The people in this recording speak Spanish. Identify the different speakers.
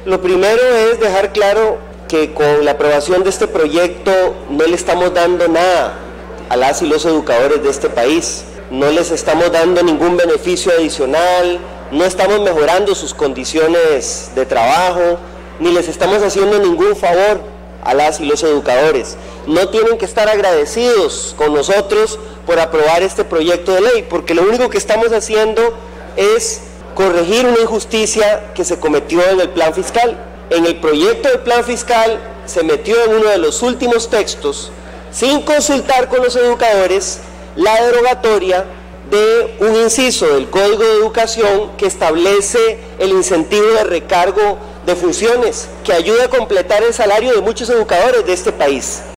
Speaker 1: Lo primero es dejar claro que con la aprobación de este proyecto no le estamos dando nada a las y los educadores de este país. No les estamos dando ningún beneficio adicional, no estamos mejorando sus condiciones de trabajo, ni les estamos haciendo ningún favor a las y los educadores. No tienen que estar agradecidos con nosotros por aprobar este proyecto de ley, porque lo único que estamos haciendo es corregir una injusticia que se cometió en el plan fiscal. En el proyecto del plan fiscal se metió en uno de los últimos textos, sin consultar con los educadores, la derogatoria de un inciso del Código de Educación que establece el incentivo de recargo de funciones, que ayuda a completar el salario de muchos educadores de este país.